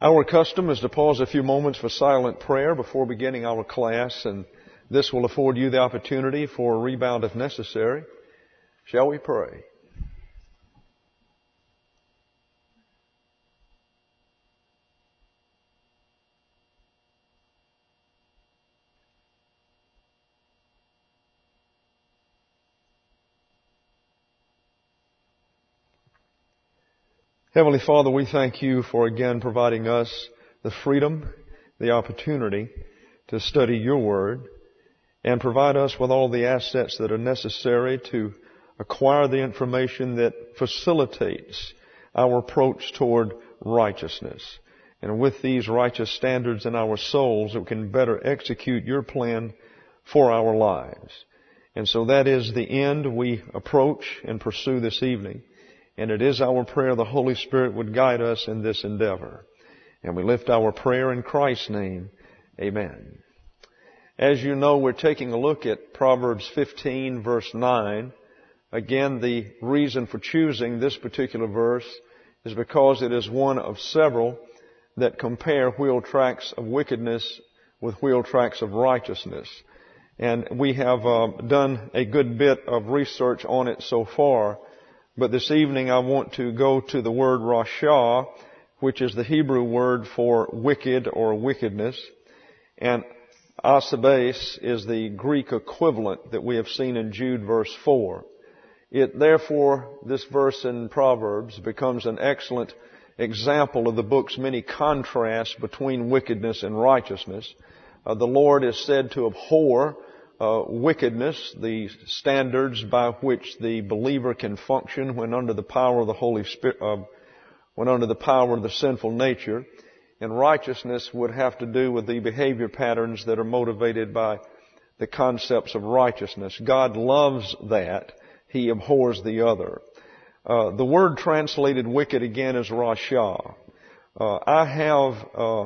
Our custom is to pause a few moments for silent prayer before beginning our class, and this will afford you the opportunity for a rebound if necessary. Shall we pray? Heavenly Father, we thank you for again providing us the freedom, the opportunity to study your word and provide us with all the assets that are necessary to acquire the information that facilitates our approach toward righteousness. And with these righteous standards in our souls, we can better execute your plan for our lives. And so that is the end we approach and pursue this evening. And it is our prayer the Holy Spirit would guide us in this endeavor. And we lift our prayer in Christ's name. Amen. As you know, we're taking a look at Proverbs 15, verse 9. Again, the reason for choosing this particular verse is because it is one of several that compare wheel tracks of wickedness with wheel tracks of righteousness. And we have done a good bit of research on it so far. But this evening I want to go to the word rasha, which is the Hebrew word for wicked or wickedness. And asabes is the Greek equivalent that we have seen in Jude verse 4. Therefore, this verse in Proverbs becomes an excellent example of the book's many contrasts between wickedness and righteousness. The Lord is said to abhor wickedness, the standards by which the believer can function when under the power of the Holy Spirit, when under the power of the sinful nature. And righteousness would have to do with the behavior patterns that are motivated by the concepts of righteousness. God loves that. He abhors the other. The word translated wicked again is rasha. I have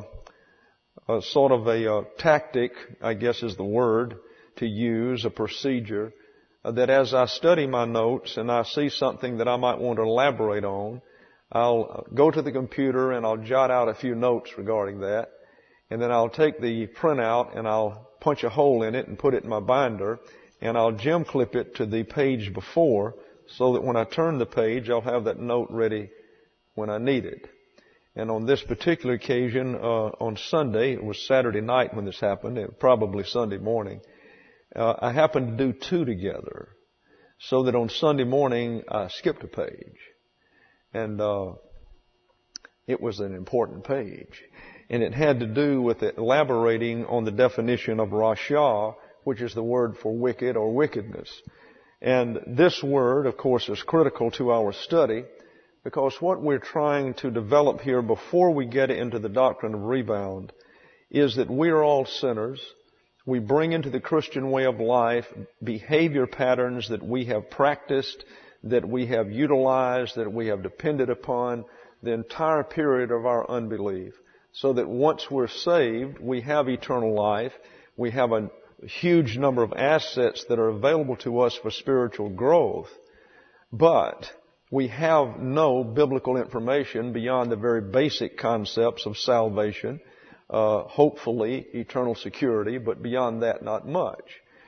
a sort of a tactic, I guess is the word, to use, a procedure, that as I study my notes and I see something that I might want to elaborate on, I'll go to the computer and I'll jot out a few notes regarding that, and then I'll take the printout and I'll punch a hole in it and put it in my binder, and I'll gem clip it to the page before so that when I turn the page, I'll have that note ready when I need it. And on this particular occasion, on Sunday, it was Saturday night when this happened, probably Sunday morning, I happened to do two together, so that on Sunday morning I skipped a page, and it was an important page, and it had to do with elaborating on the definition of rasha, which is the word for wicked or wickedness. And this word, of course, is critical to our study, because what we're trying to develop here before we get into the doctrine of rebound is that we are all sinners. We bring into the Christian way of life behavior patterns that we have practiced, that we have utilized, that we have depended upon the entire period of our unbelief. So that once we're saved, we have eternal life. We have a huge number of assets that are available to us for spiritual growth. But we have no biblical information beyond the very basic concepts of salvation, hopefully eternal security, but beyond that, not much.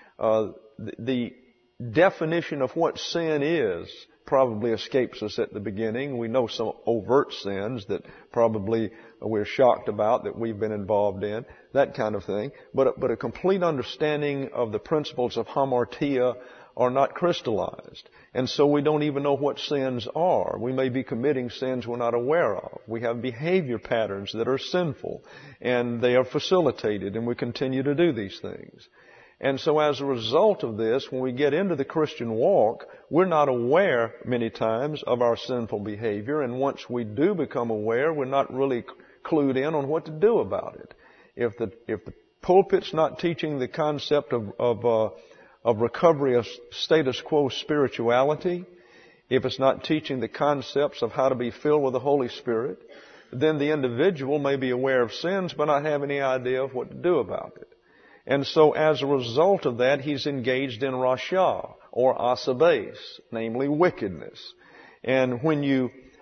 The definition of what sin is probably escapes us at the beginning. We know some overt sins that probably we're shocked about that we've been involved in, that kind of thing. But a complete understanding of the principles of hamartia are not crystallized. And so we don't even know what sins are. We may be committing sins we're not aware of. We have behavior patterns that are sinful, and they are facilitated, and we continue to do these things. And so as a result of this, when we get into the Christian walk, we're not aware many times of our sinful behavior, and once we do become aware, we're not really clued in on what to do about it. If the pulpit's not teaching the concept of recovery of status quo spirituality, if it's not teaching the concepts of how to be filled with the Holy Spirit, then the individual may be aware of sins but not have any idea of what to do about it. And so as a result of that, he's engaged in rasha, or asabes, namely wickedness. And when you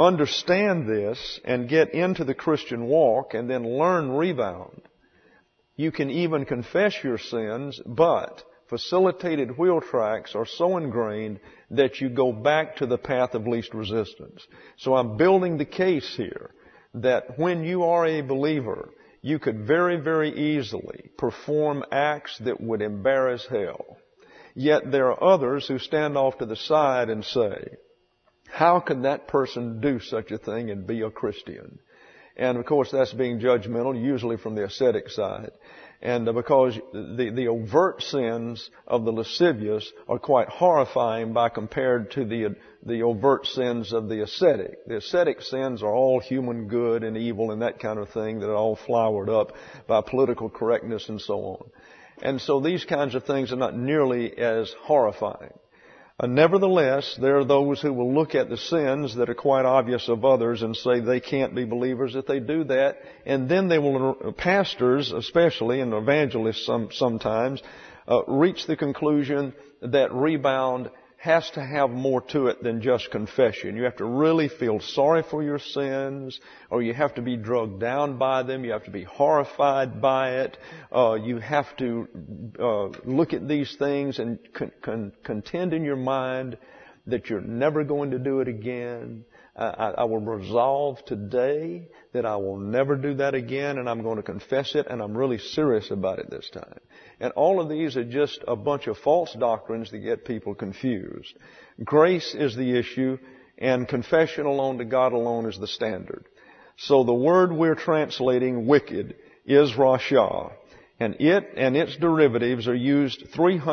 understand this and get into the Christian walk and then learn rebound. You can even confess your sins, but facilitated wheel tracks are so ingrained that you go back to the path of least resistance. So I'm building the case here that when you are a believer, you could very, very easily perform acts that would embarrass hell. Yet there are others who stand off to the side and say, how can that person do such a thing and be a Christian? And of course that's being judgmental, usually from the ascetic side. And because the overt sins of the lascivious are quite horrifying by compared to the overt sins of the ascetic. The ascetic sins are all human good and evil and that kind of thing that are all flowered up by political correctness and so on. And so these kinds of things are not nearly as horrifying. Nevertheless, there are those who will look at the sins that are quite obvious of others and say they can't be believers if they do that. And then they will, pastors especially, and evangelists sometimes, reach the conclusion that rebound has to have more to it than just confession. You have to really feel sorry for your sins, or you have to be drugged down by them. You have to be horrified by it. You have to look at these things and contend in your mind that you're never going to do it again. I will resolve today that I will never do that again, and I'm going to confess it, and I'm really serious about it this time. And all of these are just a bunch of false doctrines that get people confused. Grace is the issue, and confession alone to God alone is the standard. So the word we're translating, wicked, is rasha, and it and its derivatives are used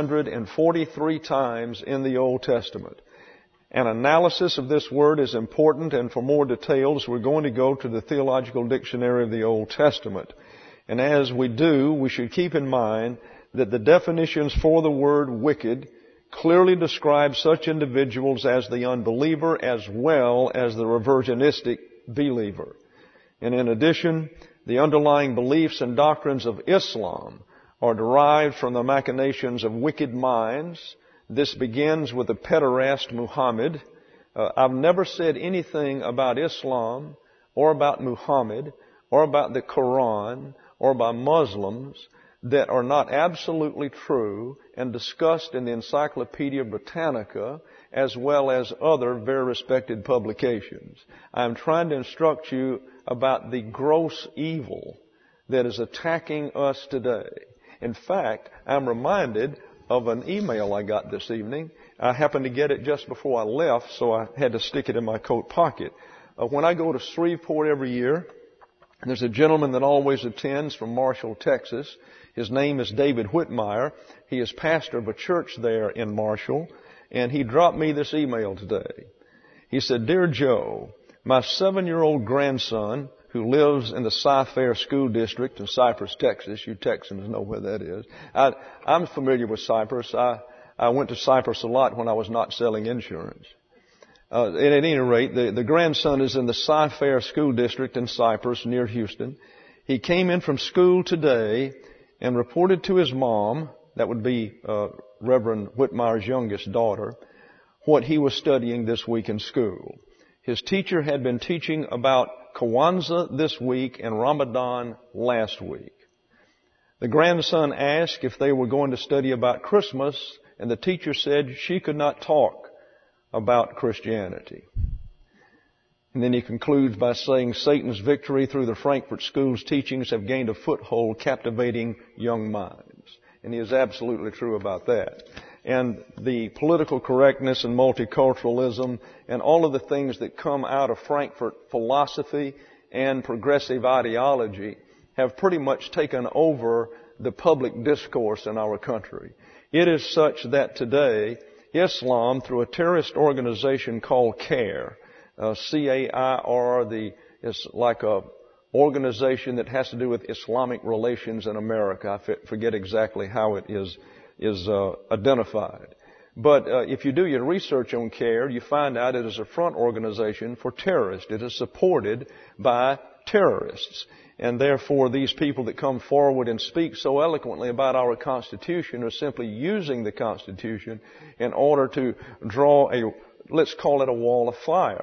343 times in the Old Testament. An analysis of this word is important, and for more details, we're going to go to the Theological Dictionary of the Old Testament. And as we do, we should keep in mind that the definitions for the word wicked clearly describe such individuals as the unbeliever as well as the reversionistic believer. And in addition, the underlying beliefs and doctrines of Islam are derived from the machinations of wicked minds. This begins with the pederast Muhammad. I've never said anything about Islam or about Muhammad or about the Quran or by Muslims that are not absolutely true and discussed in the Encyclopedia Britannica as well as other very respected publications. I'm trying to instruct you about the gross evil that is attacking us today. In fact, I'm reminded of an email I got this evening. I happened to get it just before I left, so I had to stick it in my coat pocket. When I go to Shreveport every year, there's a gentleman that always attends from Marshall, Texas. His name is David Whitmire. He is pastor of a church there in Marshall, and he dropped me this email today. He said, "Dear Joe, my 7-year-old grandson, who lives in the Cy-Fair School District in Cypress, Texas." You Texans know where that is. I'm familiar with Cypress. I went to Cypress a lot when I was not selling insurance. At any rate, the grandson is in the Cy-Fair School District in Cypress near Houston. He came in from school today and reported to his mom, that would be Reverend Whitmire's youngest daughter, what he was studying this week in school. His teacher had been teaching about Kwanzaa this week and Ramadan last week. The grandson asked if they were going to study about Christmas, and the teacher said she could not talk about Christianity. And then he concludes by saying Satan's victory through the Frankfurt School's teachings have gained a foothold, captivating young minds. And he is absolutely true about that. And the political correctness and multiculturalism and all of the things that come out of Frankfurt philosophy and progressive ideology have pretty much taken over the public discourse in our country. It is such that today Islam, through a terrorist organization called CAIR, C-A-I-R, is like a organization that has to do with Islamic relations in America. I forget exactly how it is identified. But if you do your research on CAIR, you find out it is a front organization for terrorists. It is supported by terrorists. And therefore, these people that come forward and speak so eloquently about our Constitution are simply using the Constitution in order to draw let's call it a wall of fire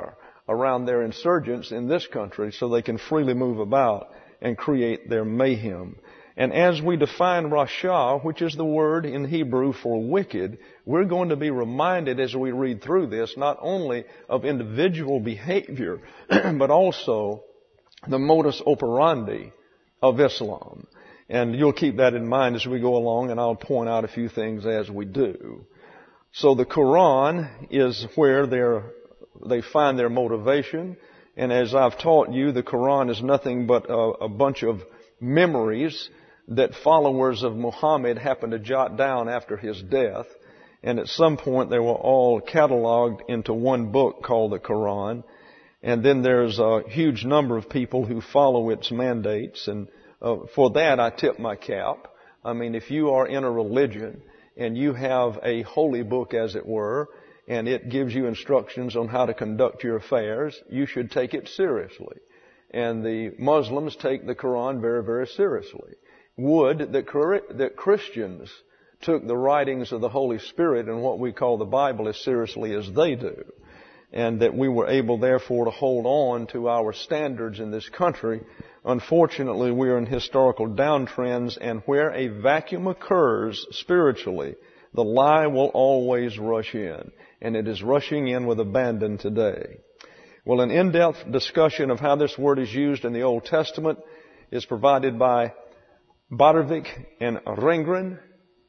around their insurgents in this country so they can freely move about and create their mayhem. And as we define Rasha, which is the word in Hebrew for wicked, we're going to be reminded as we read through this not only of individual behavior, but also the modus operandi of Islam. And you'll keep that in mind as we go along, and I'll point out a few things as we do. So the Quran is where they find their motivation. And as I've taught you, the Quran is nothing but a bunch of memories that followers of Muhammad happened to jot down after his death. And at some point they were all cataloged into one book called the Quran. And then there's a huge number of people who follow its mandates. And for that I tip my cap. I mean, if you are in a religion and you have a holy book, as it were, and it gives you instructions on how to conduct your affairs, you should take it seriously. And the Muslims take the Quran very, very seriously. Would that Christians took the writings of the Holy Spirit and what we call the Bible as seriously as they do. And that we were able, therefore, to hold on to our standards in this country. Unfortunately, we are in historical downtrends, and where a vacuum occurs spiritually, the lie will always rush in. And it is rushing in with abandon today. Well, an in-depth discussion of how this word is used in the Old Testament is provided by Bottervik and Rengren.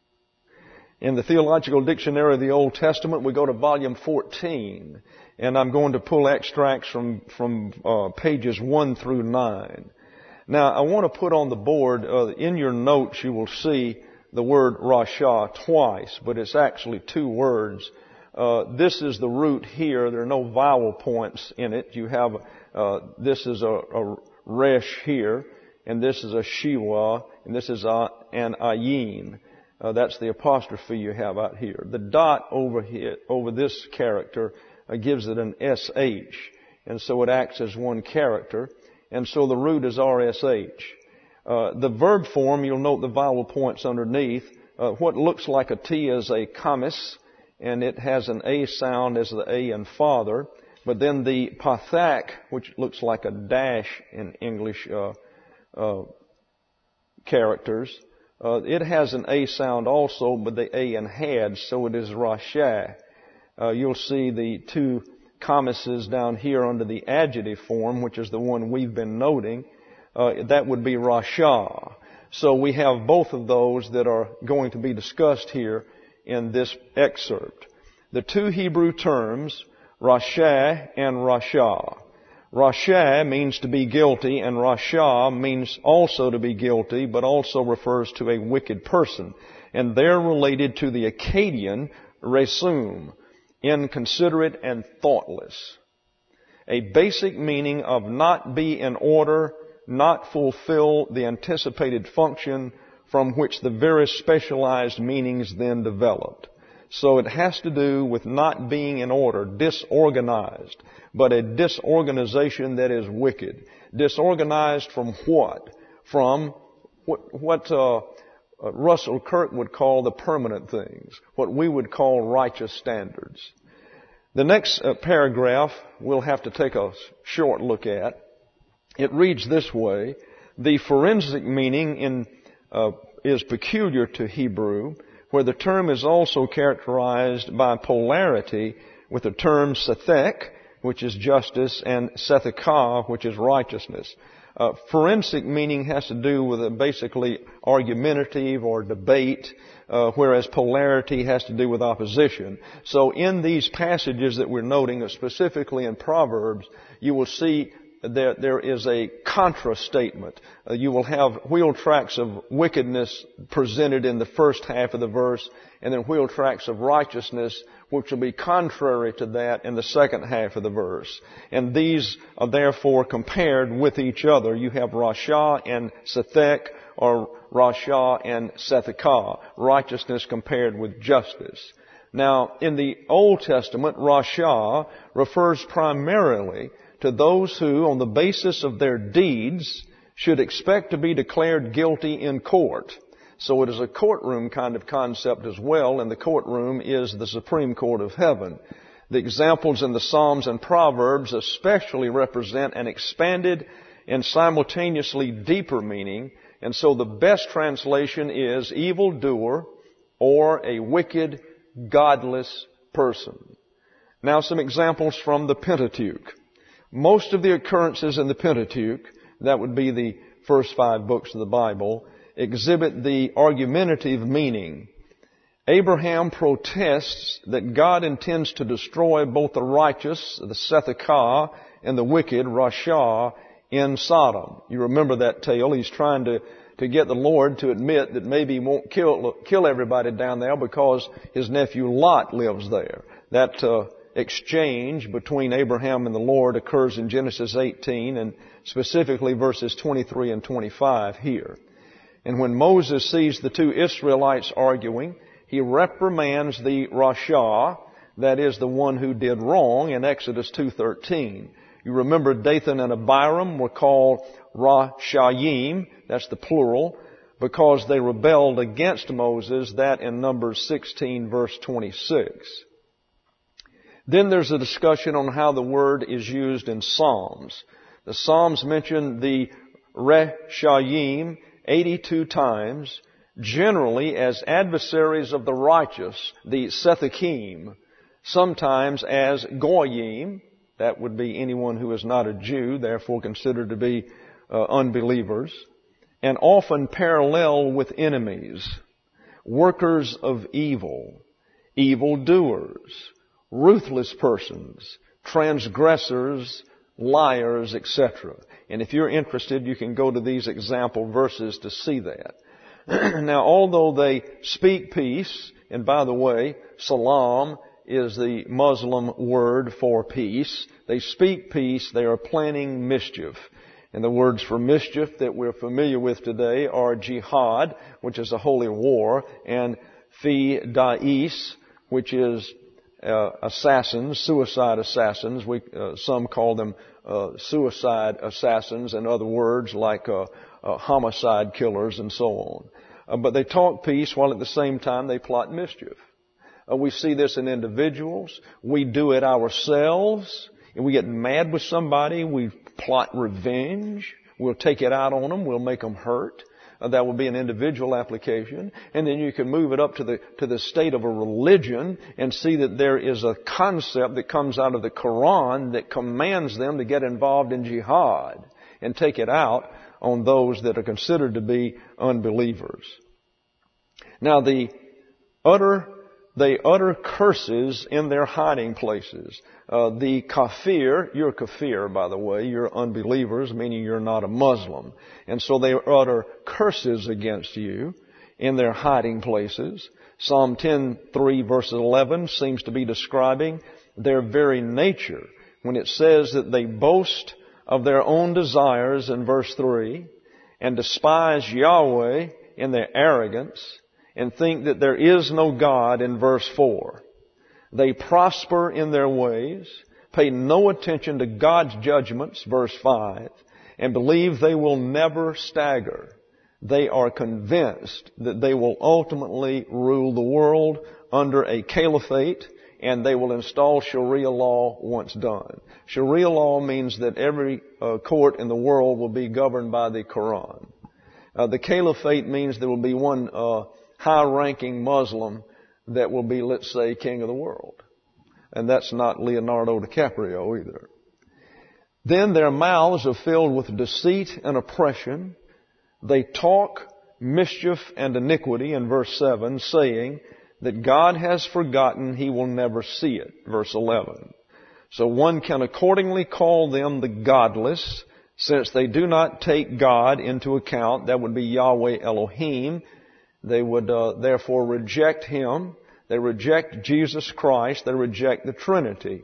In the Theological Dictionary of the Old Testament, we go to volume 14, and I'm going to pull extracts from pages 1 through 9. Now, I want to put on the board, in your notes you will see the word Rasha twice, but it's actually two words. This is the root here. There are no vowel points in it. You have, this is a resh here, and this is a shiwa, and this is an ayin. That's the apostrophe you have out here. The dot over here, over this character, gives it an sh, and so it acts as one character, and so the root is rsh. The verb form, you'll note the vowel points underneath. What looks like a T is a kamis, and it has an A sound as the A in father. But then the pathak, which looks like a dash in English characters, it has an A sound also, but the A in had, so it is Rasha. You'll see the two kamises down here under the adjective form, which is the one we've been noting. That would be Rasha. So we have both of those that are going to be discussed here in this excerpt. The two Hebrew terms, Rasha and Rasha. Rasha means to be guilty, and Rasha means also to be guilty, but also refers to a wicked person. And they're related to the Akkadian resum, inconsiderate and thoughtless. A basic meaning of not be in order, not fulfill the anticipated function from which the very specialized meanings then developed. So it has to do with not being in order, disorganized, but a disorganization that is wicked. Disorganized from what? From what Russell Kirk would call the permanent things, what we would call righteous standards. The next paragraph we'll have to take a short look at. It reads this way: the forensic meaning is peculiar to Hebrew, where the term is also characterized by polarity with the term sethek, which is justice, and sethekah, which is righteousness. Forensic meaning has to do with basically argumentative or debate, whereas polarity has to do with opposition. So in these passages that we're noting, specifically in Proverbs, you will see there is a contra statement. You will have wheel tracks of wickedness presented in the first half of the verse, and then wheel tracks of righteousness, which will be contrary to that in the second half of the verse. And these are therefore compared with each other. You have Rasha and Sethek, or Rasha and Sethekah, righteousness compared with justice. Now, in the Old Testament, Rasha refers primarily to those who, on the basis of their deeds, should expect to be declared guilty in court. So it is a courtroom kind of concept as well, and the courtroom is the Supreme Court of Heaven. The examples in the Psalms and Proverbs especially represent an expanded and simultaneously deeper meaning, and so the best translation is evildoer or a wicked, godless person. Now some examples from the Pentateuch. Most of the occurrences in the Pentateuch, that would be the first 5 books of the Bible, exhibit the argumentative meaning. Abraham protests that God intends to destroy both the righteous, the Sethakah, and the wicked, Rasha, in Sodom. You remember that tale. He's trying to get the Lord to admit that maybe he won't kill everybody down there because his nephew Lot lives there. That exchange between Abraham and the Lord occurs in Genesis 18 and specifically verses 23 and 25 here. And when Moses sees the 2 Israelites arguing, he reprimands the Rasha, that is the one who did wrong, in Exodus 2:13. You remember Dathan and Abiram were called Rashayim, that's the plural, because they rebelled against Moses, that in Numbers 16 verse 26. Then there's a discussion on how the word is used in Psalms. The Psalms mention the Reshayim 82 times, generally as adversaries of the righteous, the Sethakim, sometimes as Goyim, that would be anyone who is not a Jew, therefore considered to be unbelievers, and often parallel with enemies, workers of evil, evildoers, ruthless persons, transgressors, liars, etc. And if you're interested, you can go to these example verses to see that. Now, although they speak peace, and by the way, salam is the Muslim word for peace. They speak peace, they are planning mischief. And the words for mischief that we're familiar with today are jihad, which is a holy war, and fi da'is, which is assassins, suicide assassins. Some call them suicide assassins, and other words like homicide killers and so on. But they talk peace while at the same time they plot mischief. We see this in individuals. We do it ourselves. If we get mad with somebody, we plot revenge. We'll take it out on them. We'll make them hurt. That would be an individual application. And then you can move it up to the state of a religion and see that there is a concept that comes out of the Quran that commands them to get involved in jihad and take it out on those that are considered to be unbelievers. Now they utter curses in their hiding places. The kafir, you're kafir by the way, you're unbelievers, meaning you're not a Muslim. And so they utter curses against you in their hiding places. Psalm 10:3 verse 11 seems to be describing their very nature when it says that they boast of their own desires in verse 3 and despise Yahweh in their arrogance and think that there is no God in verse 4. They prosper in their ways, pay no attention to God's judgments, verse 5, and believe they will never stagger. They are convinced that they will ultimately rule the world under a caliphate, and they will install Sharia law once done. Sharia law means that every court in the world will be governed by the Quran. The caliphate means there will be one high-ranking Muslim that will be, let's say, king of the world. And that's not Leonardo DiCaprio either. Then their mouths are filled with deceit and oppression. They talk mischief and iniquity in verse 7, saying that God has forgotten, He will never see it, verse 11. So one can accordingly call them the godless, since they do not take God into account. That would be Yahweh Elohim. They would therefore reject Him. They reject Jesus Christ. They reject the Trinity.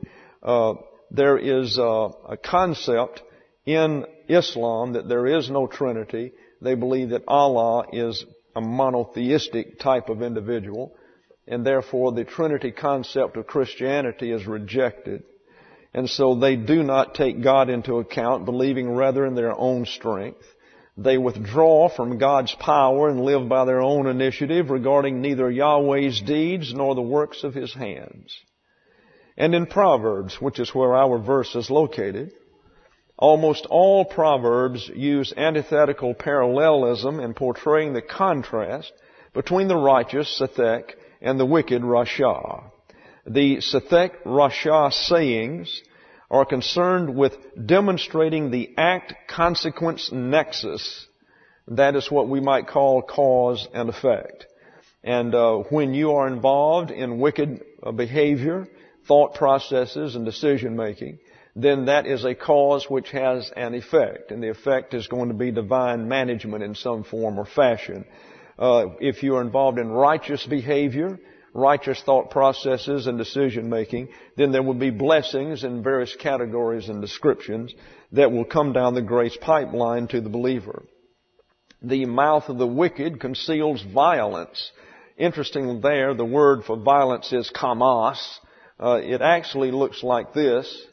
There is a concept in Islam that there is no Trinity. They believe that Allah is a monotheistic type of individual, and therefore the Trinity concept of Christianity is rejected. And so they do not take God into account, believing rather in their own strength. They withdraw from God's power and live by their own initiative, regarding neither Yahweh's deeds nor the works of His hands. And in Proverbs, which is where our verse is located, almost all Proverbs use antithetical parallelism in portraying the contrast between the righteous Sethek and the wicked Rasha. The Sethek Rasha sayings are concerned with demonstrating the act-consequence nexus. That is what we might call cause and effect. And when you are involved in wicked behavior, thought processes, and decision making, then that is a cause which has an effect. And the effect is going to be divine management in some form or fashion. If you are involved in righteous behavior, righteous thought processes and decision making, then there will be blessings in various categories and descriptions that will come down the grace pipeline to the believer. The mouth of the wicked conceals violence. Interestingly there, the word for violence is kamas. It actually looks like this,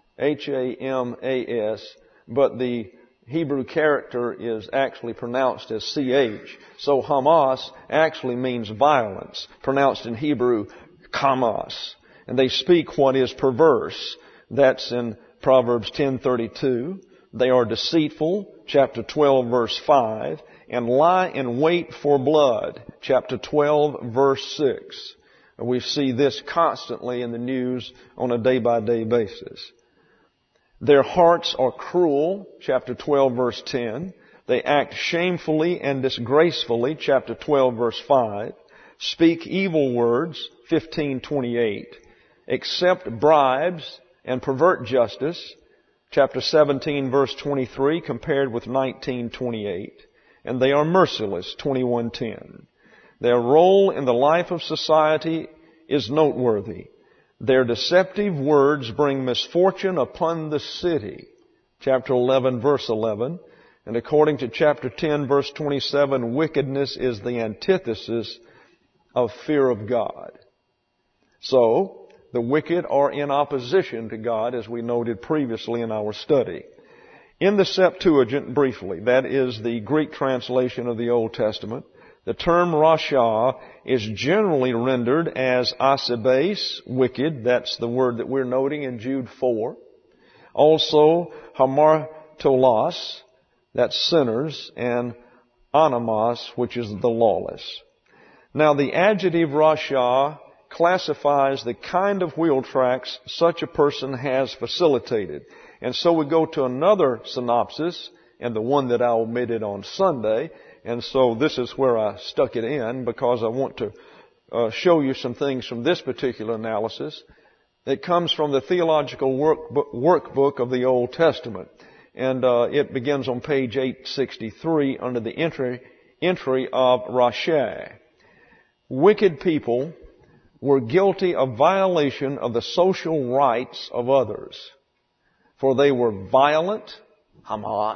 H-A-M-A-S, but the Hebrew character is actually pronounced as C-H. So Hamas actually means violence, pronounced in Hebrew, kamas. And they speak what is perverse. That's in Proverbs 10:32. They are deceitful, chapter 12, verse 5, and lie in wait for blood, chapter 12, verse 6. We see this constantly in the news on a day-by-day basis. Their hearts are cruel, chapter 12, verse 10. They act shamefully and disgracefully, chapter 12, verse 5. Speak evil words, 15:28. Accept bribes and pervert justice, chapter 17, verse 23, compared with 19:28. And they are merciless, 21:10. Their role in the life of society is noteworthy. Their deceptive words bring misfortune upon the city. Chapter 11, verse 11. And according to chapter 10, verse 27, wickedness is the antithesis of fear of God. So, the wicked are in opposition to God, as we noted previously in our study. In the Septuagint, briefly, that is the Greek translation of the Old Testament, the term Rasha is generally rendered as asebes, wicked. That's the word that we're noting in Jude 4. Also, hamartolos, that's sinners, and anamos, which is the lawless. Now, the adjective Rasha classifies the kind of wheel tracks such a person has facilitated. And so we go to another synopsis, and the one that I omitted on Sunday. And so this is where I stuck it in, because I want to show you some things from this particular analysis. It comes from the theological workbook of the Old Testament. And it begins on page 863 under the entry of Rasha. Wicked people were guilty of violation of the social rights of others, for they were violent, Hamas,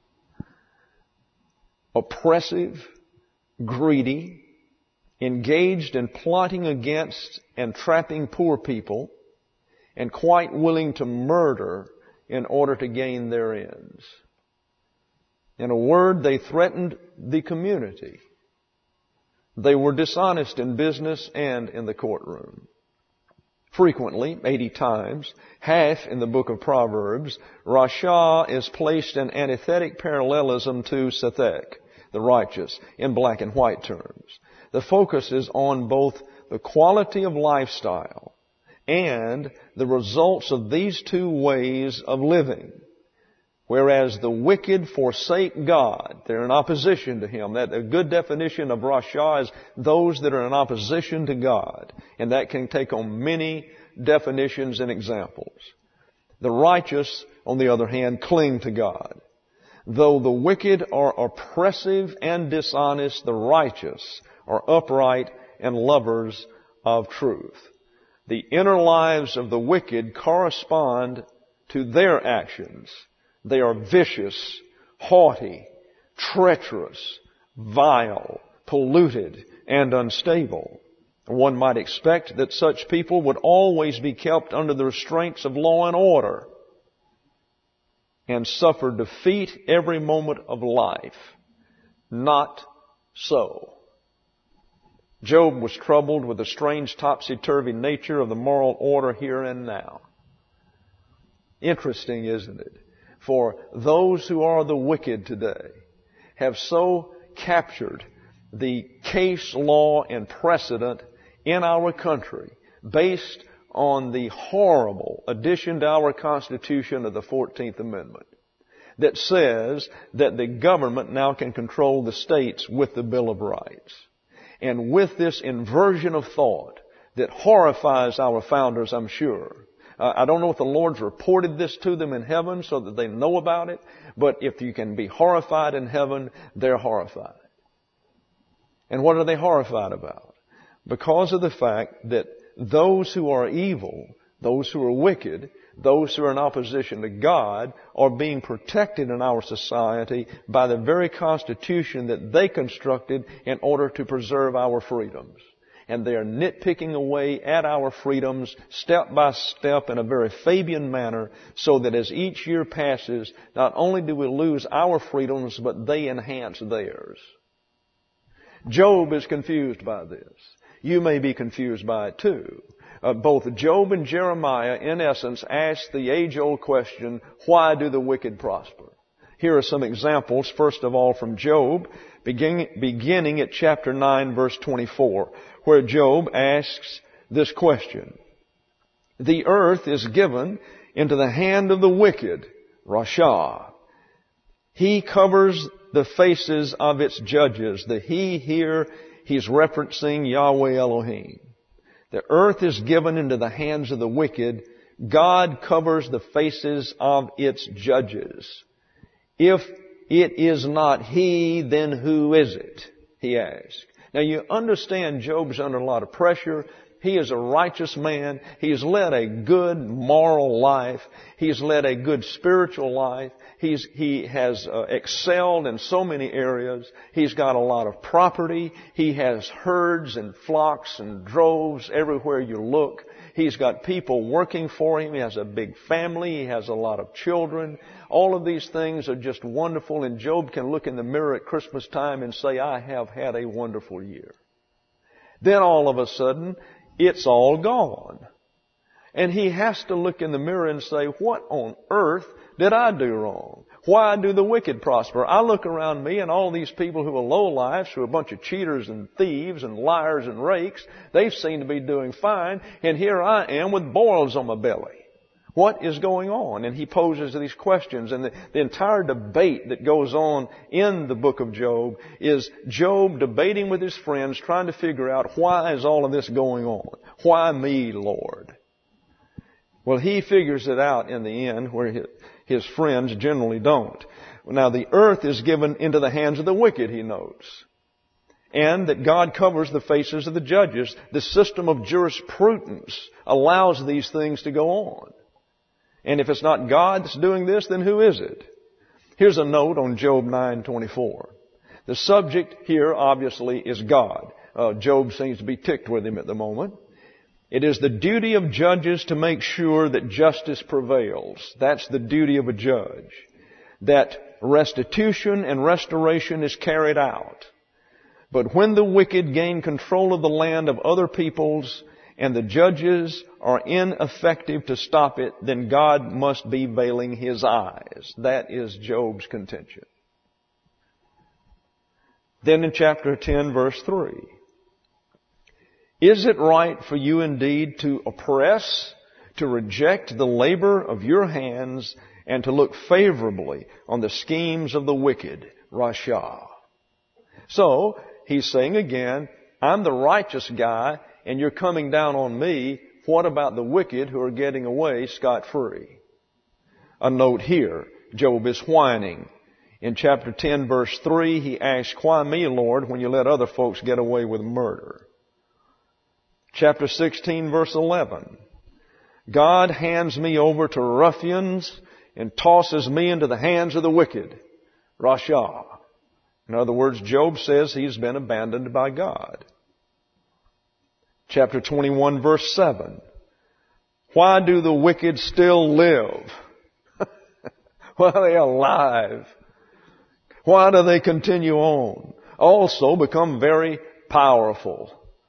oppressive, greedy, engaged in plotting against and trapping poor people, and quite willing to murder in order to gain their ends. In a word, they threatened the community. They were dishonest in business and in the courtroom. Frequently, 80 times, half in the book of Proverbs, Rasha is placed in antithetic parallelism to Sethek, the righteous, in black and white terms. The focus is on both the quality of lifestyle and the results of these two ways of living. Whereas the wicked forsake God, they're in opposition to Him. That a good definition of Rasha is those that are in opposition to God. And that can take on many definitions and examples. The righteous, on the other hand, cling to God. Though the wicked are oppressive and dishonest, the righteous are upright and lovers of truth. The inner lives of the wicked correspond to their actions. They are vicious, haughty, treacherous, vile, polluted, and unstable. One might expect that such people would always be kept under the restraints of law and order and suffer defeat every moment of life. Not so. Job was troubled with the strange topsy-turvy nature of the moral order here and now. Interesting, isn't it? For those who are the wicked today have so captured the case law and precedent in our country based on the horrible addition to our Constitution of the 14th Amendment that says that the government now can control the states with the Bill of Rights. And with this inversion of thought that horrifies our founders, I'm sure. I don't know if the Lord's reported this to them in heaven so that they know about it, but if you can be horrified in heaven, they're horrified. And what are they horrified about? Because of the fact that those who are evil, those who are wicked, those who are in opposition to God are being protected in our society by the very Constitution that they constructed in order to preserve our freedoms. And they are nitpicking away at our freedoms step by step in a very Fabian manner so that as each year passes, not only do we lose our freedoms, but they enhance theirs. Job is confused by this. You may be confused by it too. Both Job and Jeremiah, in essence, ask the age-old question, why do the wicked prosper? Here are some examples, first of all from Job, beginning at chapter 9, verse 24, where Job asks this question. The earth is given into the hand of the wicked, Rasha. He covers the faces of its judges. The he here, he's referencing Yahweh Elohim. The earth is given into the hands of the wicked. God covers the faces of its judges. If it is not He, then who is it? He asked. Now you understand Job's under a lot of pressure. He is a righteous man. He's led a good moral life. He's led a good spiritual life. He has excelled in so many areas. He's got a lot of property. He has herds and flocks and droves everywhere you look. He's got people working for him. He has a big family. He has a lot of children. All of these things are just wonderful, and Job can look in the mirror at Christmas time and say, I have had a wonderful year. Then all of a sudden, it's all gone. And he has to look in the mirror and say, what on earth did I do wrong? Why do the wicked prosper? I look around me and all these people who are lowlifes, who are a bunch of cheaters and thieves and liars and rakes, they seem to be doing fine, and here I am with boils on my belly. What is going on? And he poses these questions, and the entire debate that goes on in the book of Job is Job debating with his friends, trying to figure out why is all of this going on? Why me, Lord? Well, he figures it out in the end, where his friends generally don't. Now, the earth is given into the hands of the wicked, he notes. And that God covers the faces of the judges. The system of jurisprudence allows these things to go on. And if it's not God that's doing this, then who is it? Here's a note on Job 9:24. The subject here, obviously, is God. Job seems to be ticked with him at the moment. It is the duty of judges to make sure that justice prevails. That's the duty of a judge. That restitution and restoration is carried out. But when the wicked gain control of the land of other peoples and the judges are ineffective to stop it, then God must be veiling His eyes. That is Job's contention. Then in chapter 10, verse 3. Is it right for you indeed to oppress, to reject the labor of your hands, and to look favorably on the schemes of the wicked, Rasha? So, he's saying again, I'm the righteous guy, and you're coming down on me. What about the wicked who are getting away scot-free? A note here, Job is whining. In chapter 10, verse 3, he asks, why me, Lord, when you let other folks get away with murder? Chapter 16, verse 11. God hands me over to ruffians and tosses me into the hands of the wicked. Rasha. In other words, Job says he's been abandoned by God. Chapter 21, verse 7. Why do the wicked still live? Why are they alive? Why do they continue on? Also become very powerful.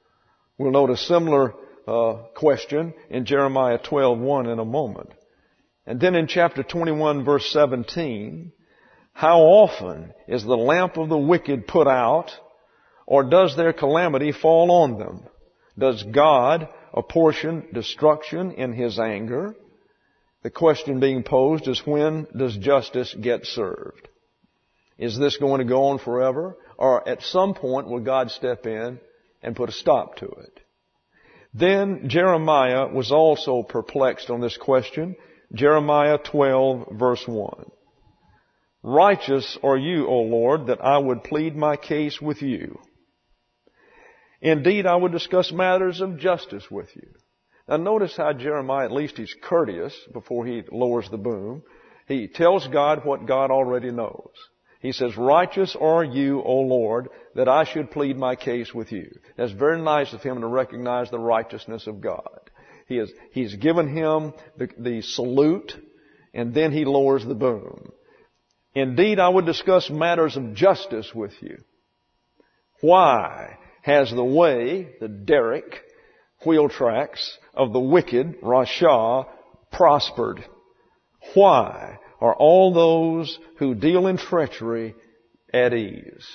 We'll note a similar question in Jeremiah 12:1 in a moment. And then in chapter 21, verse 17, how often is the lamp of the wicked put out, or does their calamity fall on them? Does God apportion destruction in His anger? The question being posed is, when does justice get served? Is this going to go on forever? Or at some point will God step in and put a stop to it? Then Jeremiah was also perplexed on this question. Jeremiah 12, verse 1. Righteous are you, O Lord, that I would plead my case with you. Indeed, I would discuss matters of justice with you. Now notice how Jeremiah, at least he's courteous before he lowers the boom. He tells God what God already knows. He says, righteous are you, O Lord, that I should plead my case with you. That's very nice of him to recognize the righteousness of God. He's given him the salute, and then he lowers the boom. Indeed, I would discuss matters of justice with you. Why has the way, the derrick, wheel tracks of the wicked, Rasha, prospered? Why are all those who deal in treachery at ease?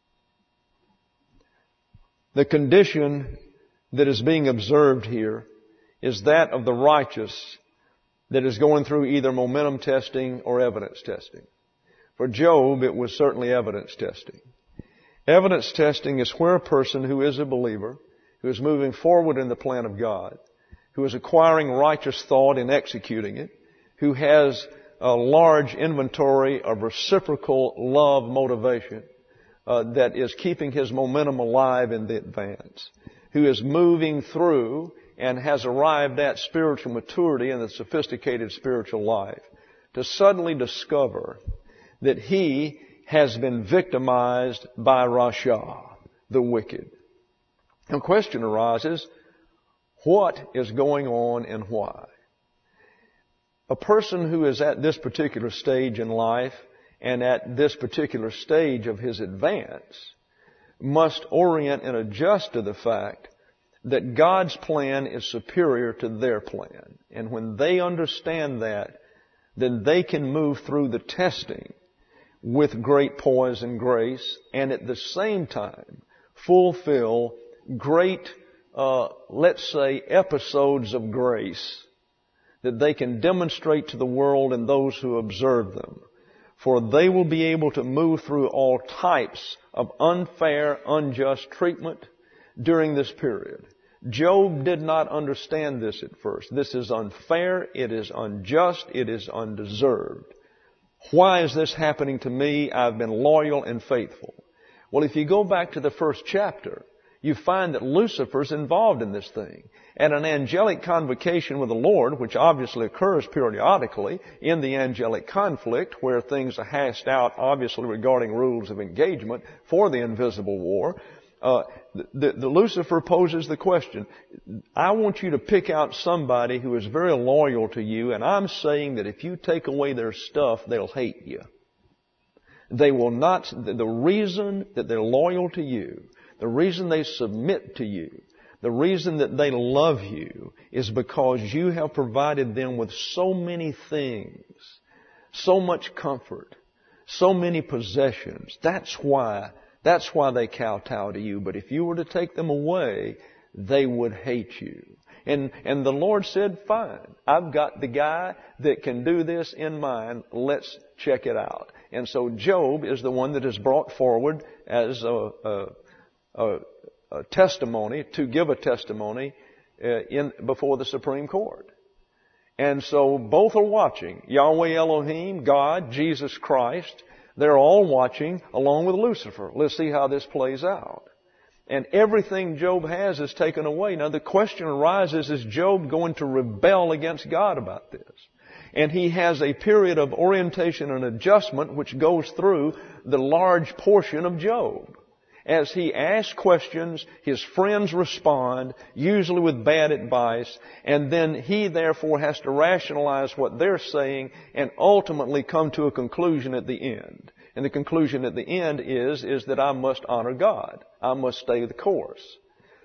The condition that is being observed here is that of the righteous that is going through either momentum testing or evidence testing. For Job, it was certainly evidence testing. Evidence testing is where a person who is a believer, who is moving forward in the plan of God, who is acquiring righteous thought and executing it, who has a large inventory of reciprocal love motivation that is keeping his momentum alive in the advance, who is moving through and has arrived at spiritual maturity in the sophisticated spiritual life, to suddenly discover that he has been victimized by Rasha, the wicked. The question arises, what is going on and why? A person who is at this particular stage in life and at this particular stage of his advance must orient and adjust to the fact that God's plan is superior to their plan. And when they understand that, then they can move through the testing with great poise and grace, and at the same time fulfill great, let's say, episodes of grace that they can demonstrate to the world and those who observe them. For they will be able to move through all types of unfair, unjust treatment during this period. Job did not understand this at first. This is unfair, it is unjust, it is undeserved. Why is this happening to me? I've been loyal and faithful. Well, if you go back to the first chapter, you find that Lucifer's involved in this thing. And an angelic convocation with the Lord, which obviously occurs periodically in the angelic conflict, where things are hashed out, obviously regarding rules of engagement for the invisible war, the Lucifer poses the question, I want you to pick out somebody who is very loyal to you, and I'm saying that if you take away their stuff, they'll hate you. They will not, the reason that they're loyal to you, the reason they submit to you, the reason that they love you is because you have provided them with so many things, so much comfort, so many possessions. That's why they kowtow to you. But if you were to take them away, they would hate you. And the Lord said, fine, I've got the guy that can do this in mind. Let's check it out. And so Job is the one that is brought forward as a testimony, to give a testimony before the Supreme Court. And so both are watching. Yahweh Elohim, God, Jesus Christ, they're all watching along with Lucifer. Let's see how this plays out. And everything Job has is taken away. Now the question arises, is Job going to rebel against God about this? And he has a period of orientation and adjustment which goes through the large portion of Job. As he asks questions, his friends respond, usually with bad advice, and then he therefore has to rationalize what they're saying and ultimately come to a conclusion at the end. And the conclusion at the end is that I must honor God. I must stay the course.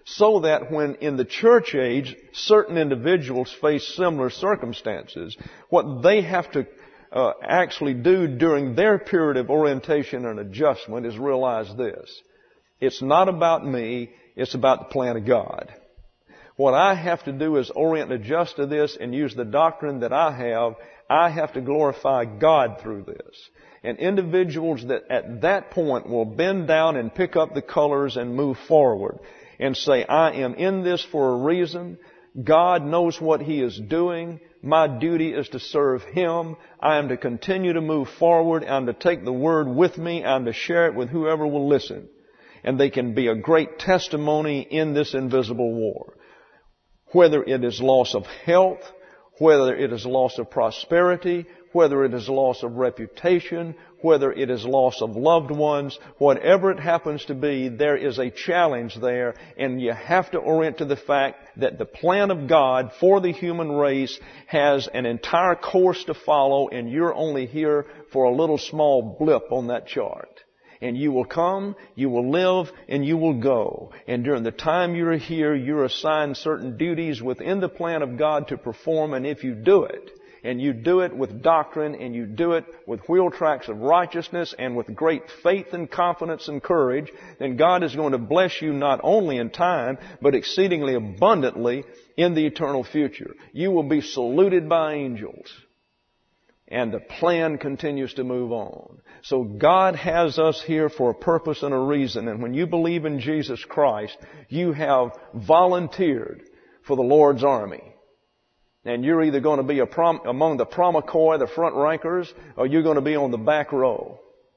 so that when in the church age certain individuals face similar circumstances, what they have to actually do during their period of orientation and adjustment is realize this. It's not about me, it's about the plan of God. What I have to do is orient and adjust to this and use the doctrine that I have to glorify God through this. And individuals that at that point will bend down and pick up the colors and move forward and say, I am in this for a reason. God knows what He is doing. My duty is to serve Him. I am to continue to move forward. I'm to take the Word with me. I'm to share it with whoever will listen. And they can be a great testimony in this invisible war. Whether it is loss of health, whether it is loss of prosperity, whether it is loss of reputation, whether it is loss of loved ones, whatever it happens to be, there is a challenge there, and you have to orient to the fact that the plan of God for the human race has an entire course to follow, and you're only here for a little small blip on that chart. And you will come, you will live, and you will go. And during the time you're here, you're assigned certain duties within the plan of God to perform, and if you do it, and you do it with doctrine, and you do it with wheel tracks of righteousness, and with great faith and confidence and courage, then God is going to bless you not only in time, but exceedingly abundantly in the eternal future. You will be saluted by angels. And the plan continues to move on. So God has us here for a purpose and a reason. And when you believe in Jesus Christ, you have volunteered for the Lord's army. And you're either going to be among the promakoi, the front rankers, or you're going to be on the back row.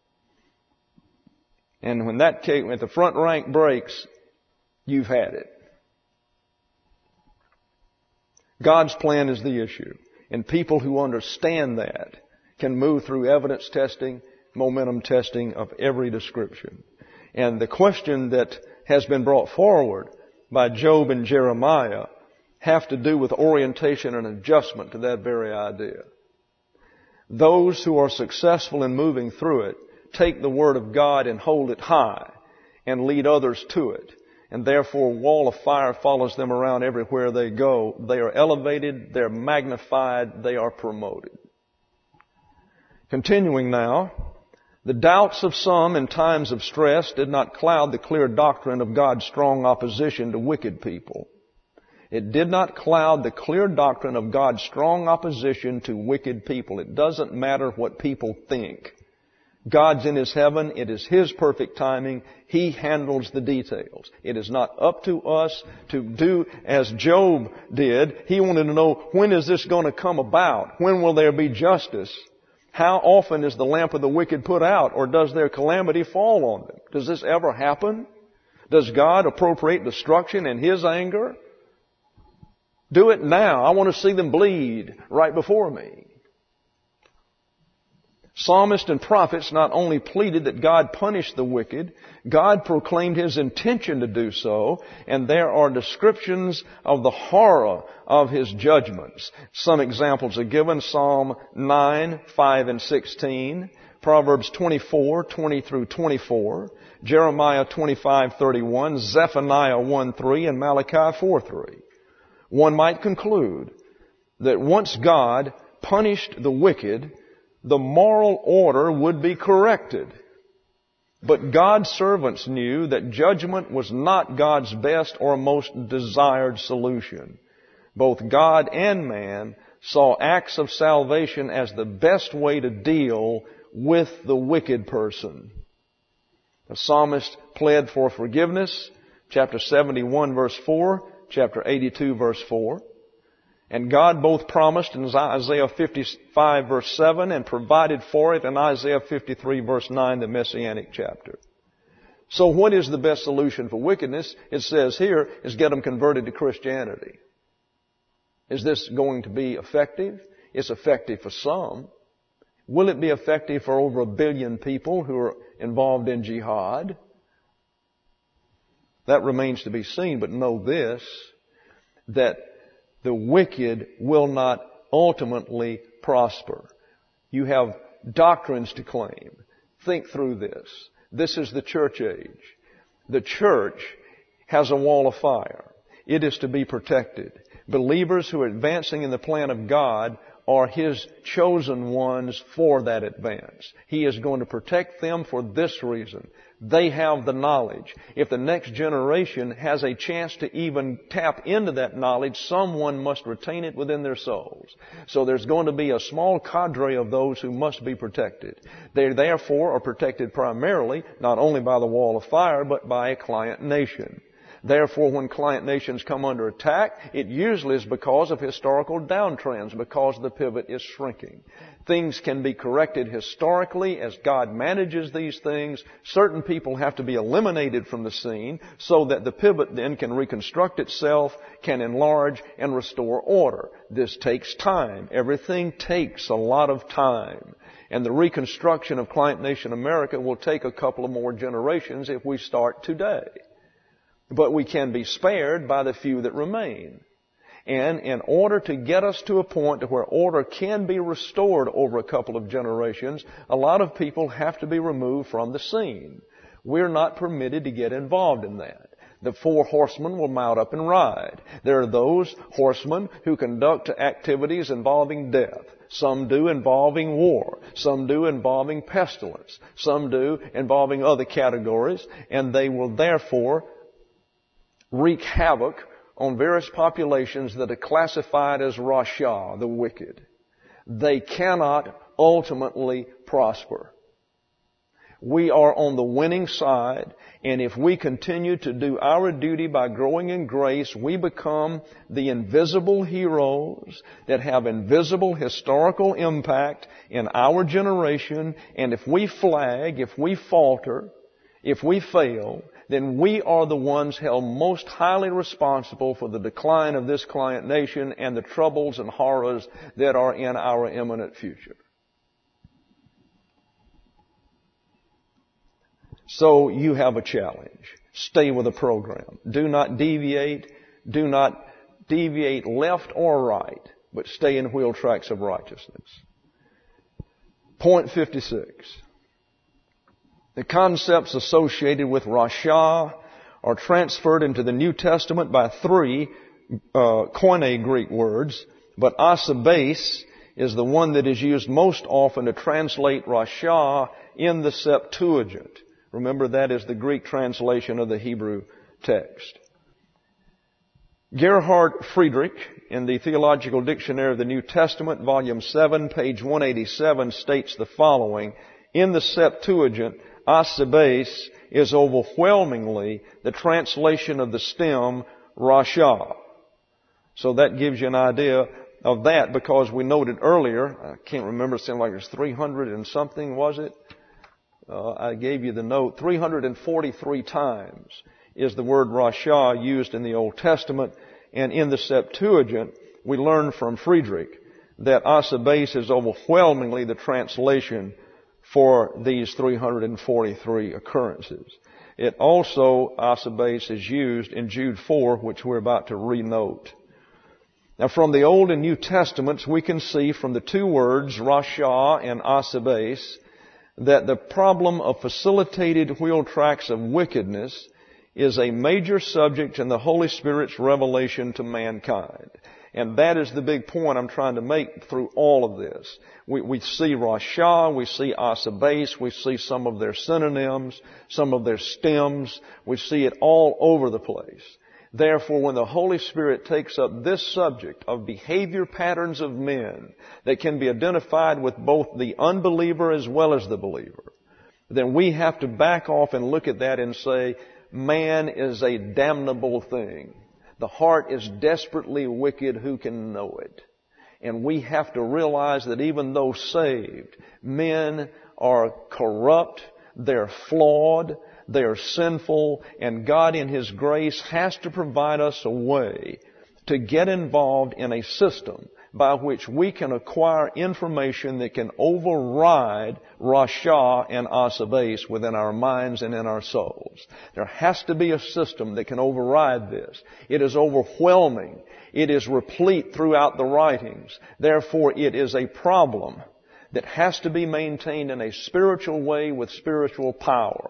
And when the front rank breaks, you've had it. God's plan is the issue. And people who understand that can move through evidence testing, momentum testing of every description. And the question that has been brought forward by Job and Jeremiah have to do with orientation and adjustment to that very idea. Those who are successful in moving through it take the Word of God and hold it high and lead others to it. And therefore, a wall of fire follows them around everywhere they go. They are elevated, they're magnified, they are promoted. Continuing now, the doubts of some in times of stress did not cloud the clear doctrine of God's strong opposition to wicked people. It did not cloud the clear doctrine of God's strong opposition to wicked people. It doesn't matter what people think. God's in His heaven. It is His perfect timing. He handles the details. It is not up to us to do as Job did. He wanted to know, when is this going to come about? When will there be justice? How often is the lamp of the wicked put out, or does their calamity fall on them? Does this ever happen? Does God appropriate destruction in His anger? Do it now. I want to see them bleed right before me. Psalmists and prophets not only pleaded that God punish the wicked, God proclaimed His intention to do so, and there are descriptions of the horror of His judgments. Some examples are given: Psalm 9, 5 and 16, Proverbs 24, 20 through 24, Jeremiah 25, 31, Zephaniah 1, 3, and Malachi 4, 3. One might conclude that once God punished the wicked, the moral order would be corrected. But God's servants knew that judgment was not God's best or most desired solution. Both God and man saw acts of salvation as the best way to deal with the wicked person. The psalmist pled for forgiveness, chapter 71, verse 4, chapter 82, verse 4. And God both promised in Isaiah 55 verse 7 and provided for it in Isaiah 53 verse 9, the Messianic chapter. So what is the best solution for wickedness? It says here is get them converted to Christianity. Is this going to be effective? It's effective for some. Will it be effective for over 1 billion people who are involved in jihad? That remains to be seen, but know this, that the wicked will not ultimately prosper. You have doctrines to claim. Think through this. This is the church age. The church has a wall of fire. It is to be protected. Believers who are advancing in the plan of God are His chosen ones for that advance. He is going to protect them for this reason. They have the knowledge. If the next generation has a chance to even tap into that knowledge, someone must retain it within their souls. So there's going to be a small cadre of those who must be protected. They therefore are protected primarily not only by the wall of fire, but by a client nation. Therefore, when client nations come under attack, it usually is because of historical downtrends, because the pivot is shrinking. Things can be corrected historically as God manages these things. Certain people have to be eliminated from the scene so that the pivot then can reconstruct itself, can enlarge, and restore order. This takes time. Everything takes a lot of time. And the reconstruction of client nation America will take a couple of more generations if we start today. But we can be spared by the few that remain. And in order to get us to a point to where order can be restored over a couple of generations, a lot of people have to be removed from the scene. We're not permitted to get involved in that. The 4 horsemen will mount up and ride. There are those horsemen who conduct activities involving death. Some do involving war. Some do involving pestilence. Some do involving other categories. And they will therefore wreak havoc on various populations that are classified as Rasha, the wicked. They cannot ultimately prosper. We are on the winning side, and if we continue to do our duty by growing in grace, we become the invisible heroes that have invisible historical impact in our generation, and if we flag, if we falter, if we fail, then we are the ones held most highly responsible for the decline of this client nation and the troubles and horrors that are in our imminent future. So you have a challenge. Stay with the program. Do not deviate. Do not deviate left or right, but stay in wheel tracks of righteousness. Point 56. The concepts associated with Rasha are transferred into the New Testament by 3 Koine Greek words, but asabes is the one that is used most often to translate Rasha in the Septuagint. Remember, that is the Greek translation of the Hebrew text. Gerhard Friedrich, in the Theological Dictionary of the New Testament, Volume 7, page 187, states the following: in the Septuagint, asabes is overwhelmingly the translation of the stem Rasha. So that gives you an idea of that, because we noted earlier, I can't remember, it seemed like there's 300 and something, was it? I gave you the note, 343 times is the word Rasha used in the Old Testament, and in the Septuagint, we learn from Friedrich that asabes is overwhelmingly the translation for these 343 occurrences. It also, asabes, is used in Jude 4, which we're about to re-note. Now, from the Old and New Testaments, we can see from the 2 words, Rasha and asabes, that the problem of facilitated wheel tracks of wickedness is a major subject in the Holy Spirit's revelation to mankind. And that is the big point I'm trying to make through all of this. We see Rasha, we see asabes, we see some of their synonyms, some of their stems. We see it all over the place. Therefore, when the Holy Spirit takes up this subject of behavior patterns of men that can be identified with both the unbeliever as well as the believer, then we have to back off and look at that and say, man is a damnable thing. The heart is desperately wicked. Who can know it? And we have to realize that even though saved, men are corrupt, they're flawed, they are sinful, and God in His grace has to provide us a way to get involved in a system by which we can acquire information that can override Rasha and asabes within our minds and in our souls. There has to be a system that can override this. It is overwhelming. It is replete throughout the writings. Therefore, it is a problem that has to be maintained in a spiritual way with spiritual power.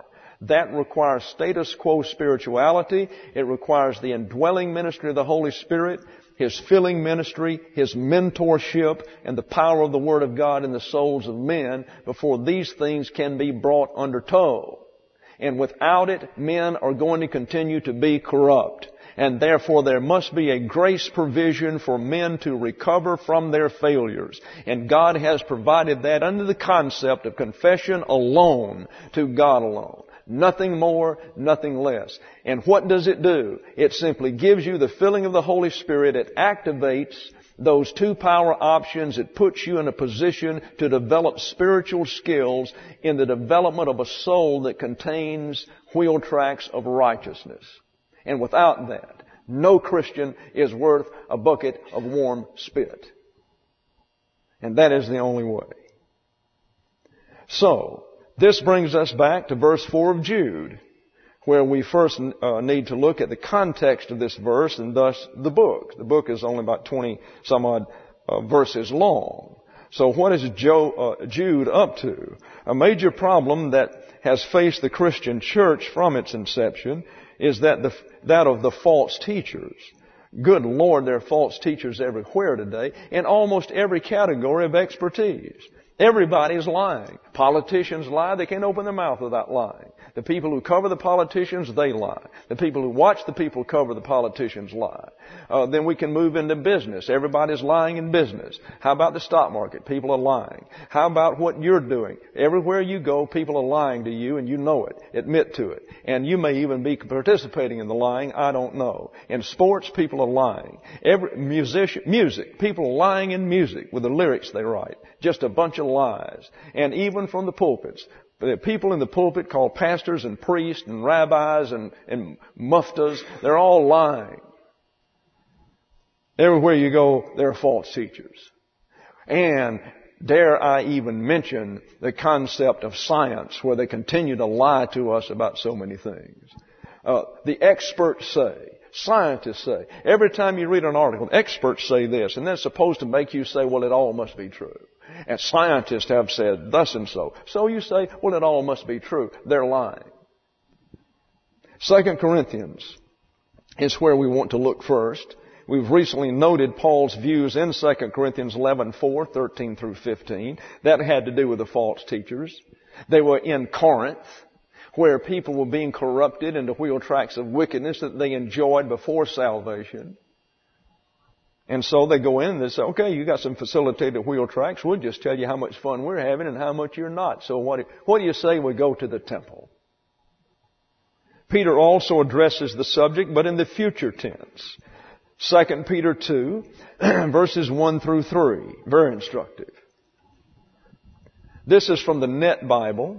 That requires status quo spirituality. It requires the indwelling ministry of the Holy Spirit, His filling ministry, His mentorship, and the power of the Word of God in the souls of men before these things can be brought under tow. And without it, men are going to continue to be corrupt. And therefore there must be a grace provision for men to recover from their failures. And God has provided that under the concept of confession alone to God alone. Nothing more, nothing less. And what does it do? It simply gives you the filling of the Holy Spirit. It activates those two power options. It puts you in a position to develop spiritual skills in the development of a soul that contains wheel tracks of righteousness. And without that, no Christian is worth a bucket of warm spit. And that is the only way. So, this brings us back to verse 4 of Jude, where we first need to look at the context of this verse and thus the book. The book is only about 20 some odd verses long. So what is Jude up to? A major problem that has faced the Christian church from its inception is that of the false teachers. Good Lord, there are false teachers everywhere today in almost every category of expertise. Everybody's lying. Politicians lie. They can't open their mouth without lying. The people who cover the politicians, they lie. The people who watch the people cover the politicians lie. Then we can move into business. Everybody's lying in business. How about the stock market? People are lying. How about what you're doing? Everywhere you go, people are lying to you and you know it. Admit to it. And you may even be participating in the lying. I don't know. In sports, people are lying. Music. People are lying in music with the lyrics they write. Just a bunch of lies. And even from the pulpits. The people in the pulpit called pastors and priests and rabbis and muftas, they're all lying. Everywhere you go, there are false teachers. And dare I even mention the concept of science, where they continue to lie to us about so many things. The experts say, scientists say, every time you read an article, experts say this, and that's supposed to make you say, well, it all must be true. And scientists have said thus and so. So you say, well, it all must be true. They're lying. 2 Corinthians is where we want to look first. We've recently noted Paul's views in 2 Corinthians 11:4, 13 through 15. That had to do with the false teachers. They were in Corinth, where people were being corrupted into wheel tracks of wickedness that they enjoyed before salvation. And so they go in and they say, okay, you got some facilitated wheel tracks. We'll just tell you how much fun we're having and how much you're not. So what do you say we go to the temple? Peter also addresses the subject, but in the future tense. 2 Peter 2, verses 1 through 3. Very instructive. This is from the Net Bible.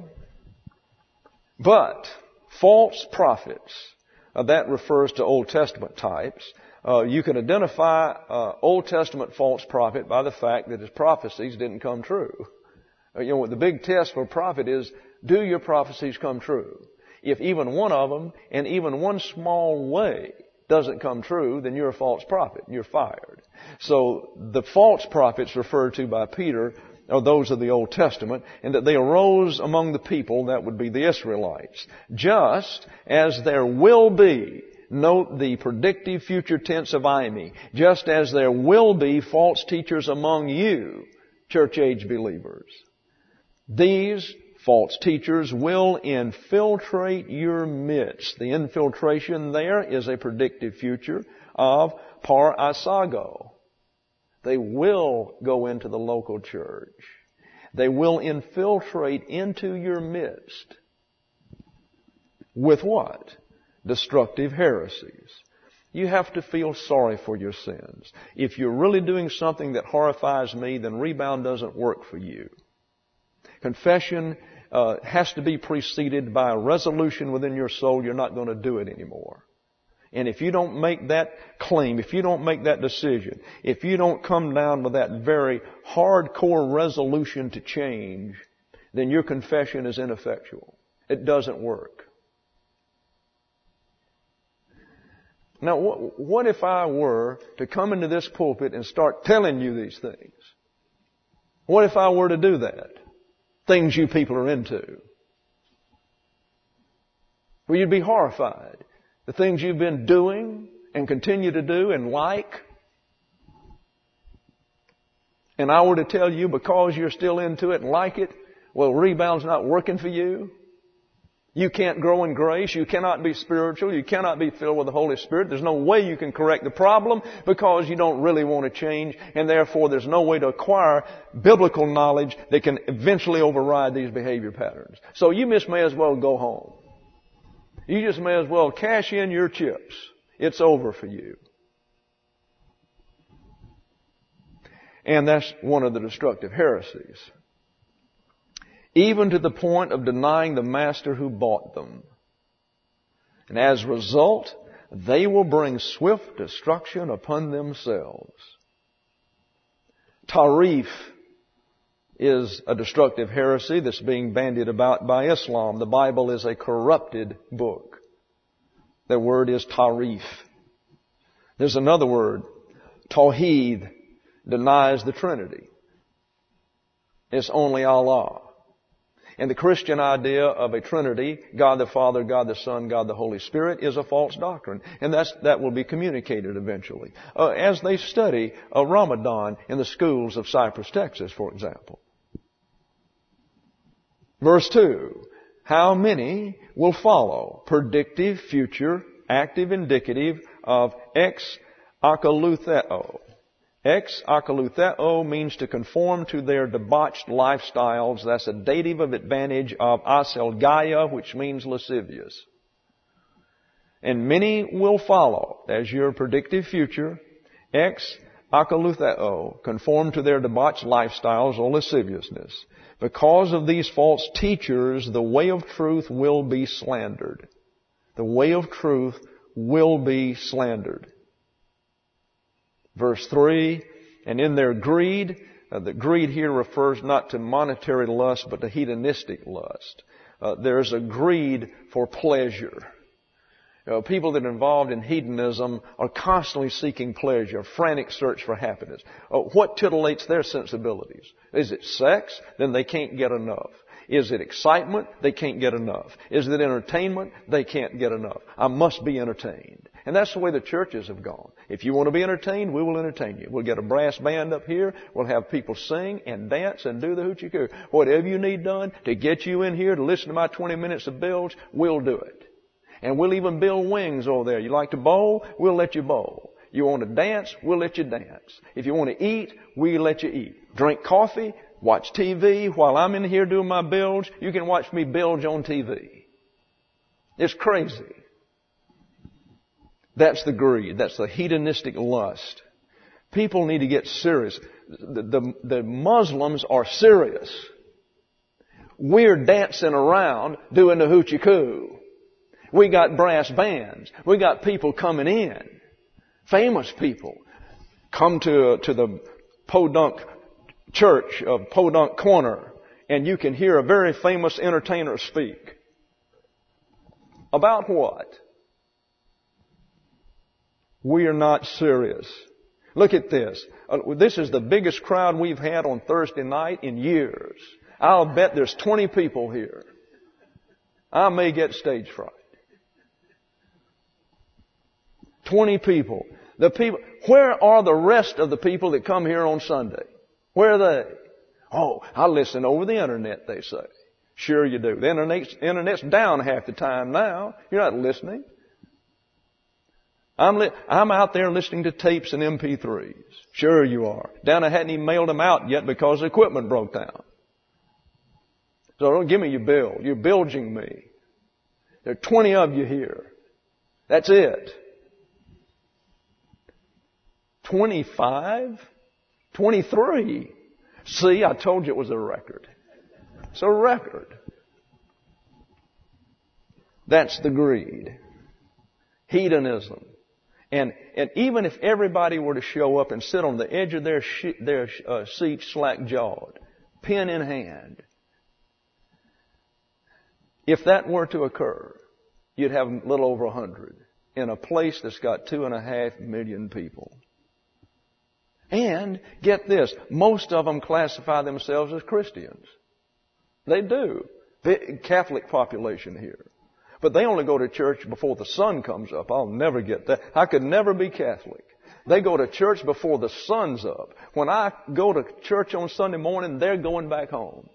But false prophets, that refers to Old Testament types. You can identify Old Testament false prophet by the fact that his prophecies didn't come true. The big test for a prophet is, do your prophecies come true? If even one of them, in even one small way, doesn't come true, then you're a false prophet. You're fired. So the false prophets referred to by Peter are those of the Old Testament, and that they arose among the people, that would be the Israelites. Just as there will be, note the predictive future tense of Imi, just as there will be false teachers among you, church-age believers. These false teachers will infiltrate your midst. The infiltration there is a predictive future of par asago. They will go into the local church. They will infiltrate into your midst. With what? Destructive heresies. You have to feel sorry for your sins. If you're really doing something that horrifies me, then rebound doesn't work for you. Confession has to be preceded by a resolution within your soul you're not going to do it anymore. And if you don't make that claim, if you don't make that decision, if you don't come down with that very hardcore resolution to change, then your confession is ineffectual. It doesn't work. Now, what if I were to come into this pulpit and start telling you these things? What if I were to do that? Things you people are into. Well, you'd be horrified. The things you've been doing and continue to do and like. And I were to tell you because you're still into it and like it, well, rebound's not working for you. You can't grow in grace. You cannot be spiritual. You cannot be filled with the Holy Spirit. There's no way you can correct the problem because you don't really want to change. And therefore, there's no way to acquire biblical knowledge that can eventually override these behavior patterns. So you may as well go home. You just may as well cash in your chips. It's over for you. And that's one of the destructive heresies. Even to the point of denying the master who bought them. And as a result, they will bring swift destruction upon themselves. Tarif is a destructive heresy that's being bandied about by Islam. The Bible is a corrupted book. The word is tarif. There's another word, Tawheed, denies the Trinity. It's only Allah. And the Christian idea of a Trinity, God the Father, God the Son, God the Holy Spirit, is a false doctrine. And that will be communicated eventually. As they study Ramadan in the schools of Cypress, Texas, for example. Verse 2. How many will follow? Predictive, future, active, indicative of ex akalutheo. Ex akalutheo means to conform to their debauched lifestyles. That's a dative of advantage of aselgaia, which means lascivious. And many will follow, as your predictive future, ex akalutheo, conform to their debauched lifestyles or lasciviousness. Because of these false teachers, the way of truth will be slandered. The way of truth will be slandered. Verse 3, and in their greed, the greed here refers not to monetary lust, but to hedonistic lust. There's a greed for pleasure. People that are involved in hedonism are constantly seeking pleasure, frantic search for happiness. What titillates their sensibilities? Is it sex? Then they can't get enough. Is it excitement? They can't get enough. Is it entertainment? They can't get enough. I must be entertained. And that's the way the churches have gone. If you want to be entertained, we will entertain you. We'll get a brass band up here. We'll have people sing and dance and do the hoochie coo. Whatever you need done to get you in here to listen to my 20 minutes of bilge, we'll do it. And we'll even build wings over there. You like to bowl? We'll let you bowl. You want to dance? We'll let you dance. If you want to eat, we'll let you eat. Drink coffee, watch TV. While I'm in here doing my bilge, you can watch me bilge on TV. It's crazy. That's the greed. That's the hedonistic lust. People need to get serious. The Muslims are serious. We're dancing around doing the hoochie coo. We got brass bands. We got people coming in. Famous people come to the Podunk Church of Podunk Corner, and you can hear a very famous entertainer speak. About what? We are not serious. Look at this. This is the biggest crowd we've had on Thursday night in years. I'll bet there's 20 people here. I may get stage fright. 20 people. Where are the rest of the people that come here on Sunday? Where are they? Oh, I listen over the internet, they say. Sure you do. The internet's down half the time now. You're not listening. I'm out there listening to tapes and MP3s. Sure you are. Down I hadn't even mailed them out yet because the equipment broke down. So don't give me your bill. You're bilging me. There are 20 of you here. That's it. 25? 23? See, I told you it was a record. It's a record. That's the greed. Hedonism. And even if everybody were to show up and sit on the edge of their seat slack-jawed, pen in hand, if that were to occur, you'd have a little over 100 in a place that's got 2.5 million people. And, get this, most of them classify themselves as Christians. They do. The Catholic population here. But they only go to church before the sun comes up. I'll never get that. I could never be Catholic. They go to church before the sun's up. When I go to church on Sunday morning, they're going back home.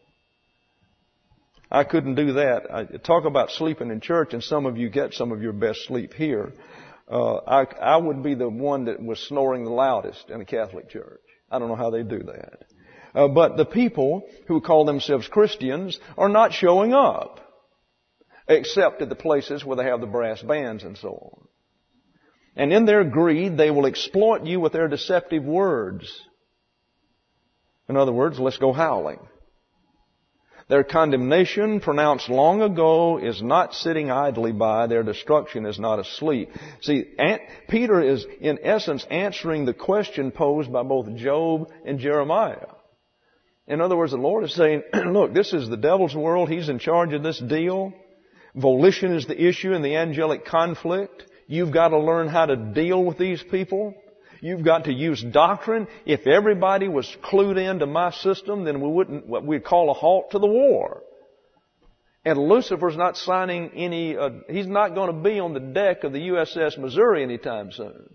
I couldn't do that. Talk about sleeping in church, and some of you get some of your best sleep here. I would be the one that was snoring the loudest in a Catholic church. I don't know how they do that. But the people who call themselves Christians are not showing up, except at the places where they have the brass bands and so on. And in their greed, they will exploit you with their deceptive words. In other words, let's go howling. Their condemnation, pronounced long ago, is not sitting idly by. Their destruction is not asleep. See, Peter is, in essence, answering the question posed by both Job and Jeremiah. In other words, the Lord is saying, look, this is the devil's world. He's in charge of this deal. Volition is the issue in the angelic conflict. You've got to learn how to deal with these people. You've got to use doctrine. If everybody was clued into my system, then we'd call a halt to the war. And Lucifer's not signing any, he's not going to be on the deck of the USS Missouri anytime soon.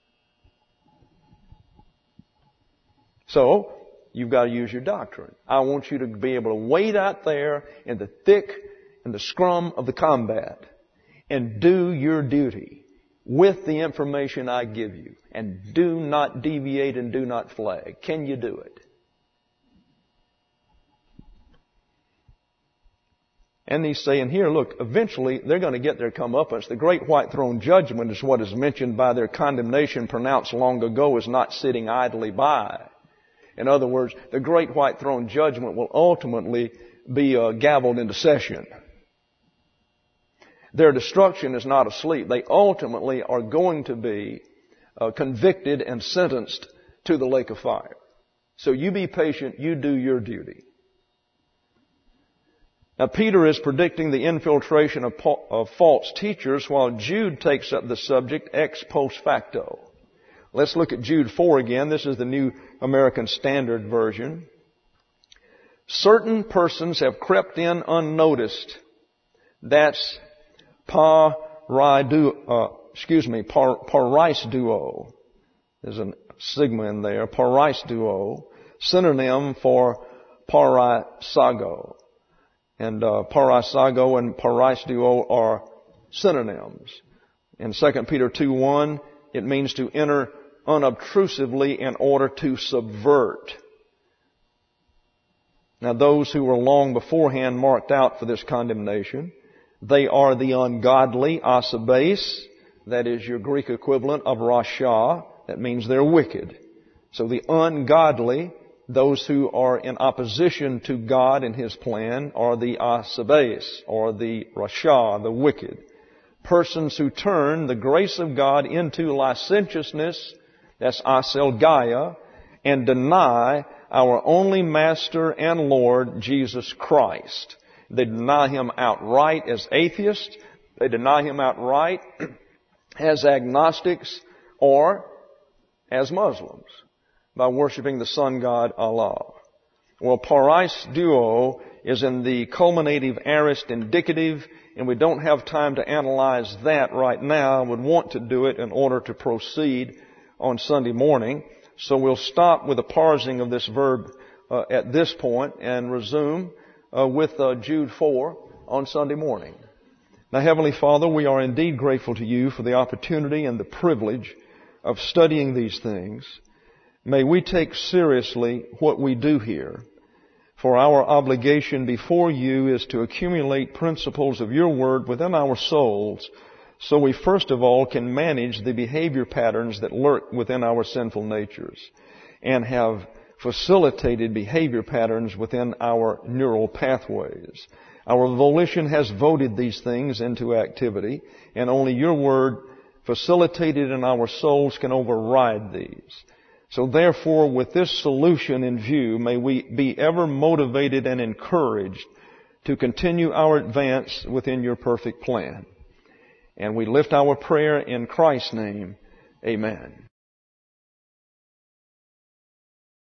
So, you've got to use your doctrine. I want you to be able to wade out there in the thick and the scrum of the combat and do your duty with the information I give you. And do not deviate and do not flag. Can you do it? And he's saying here, look, eventually they're going to get their comeuppance. The great white throne judgment is what is mentioned by their condemnation pronounced long ago is not sitting idly by. In other words, the great white throne judgment will ultimately be gavelled into session. Their destruction is not asleep. They ultimately are going to be convicted and sentenced to the lake of fire. So you be patient. You do your duty. Now, Peter is predicting the infiltration of false teachers, while Jude takes up the subject ex post facto. Let's look at Jude 4 again. This is the New American Standard Version. Certain persons have crept in unnoticed. That's parisduo. There's a sigma in there. Parisduo, synonym for parisago. And parisago and parisduo are synonyms. In 2 Peter 2:1, it means to enter unobtrusively in order to subvert. Now, those who were long beforehand marked out for this condemnation, they are the ungodly, asabes, that is your Greek equivalent of rasha, that means they're wicked. So the ungodly, those who are in opposition to God and His plan, are the asabes, or the rasha, the wicked. Persons who turn the grace of God into licentiousness, that's aselgaia, and deny our only Master and Lord, Jesus Christ. They deny Him outright as atheists. They deny Him outright as agnostics or as Muslims by worshiping the sun god Allah. Well, parisduo is in the culminative aorist indicative, and we don't have time to analyze that right now. I would want to do it in order to proceed on Sunday morning. So we'll stop with the parsing of this verb at this point and resume with Jude 4 on Sunday morning. Now, Heavenly Father, we are indeed grateful to You for the opportunity and the privilege of studying these things. May we take seriously what we do here, for our obligation before You is to accumulate principles of Your Word within our souls, so we first of all can manage the behavior patterns that lurk within our sinful natures and have facilitated behavior patterns within our neural pathways. Our volition has voted these things into activity, and only Your Word facilitated in our souls can override these. So therefore, with this solution in view, may we be ever motivated and encouraged to continue our advance within Your perfect plan. And we lift our prayer in Christ's name. Amen.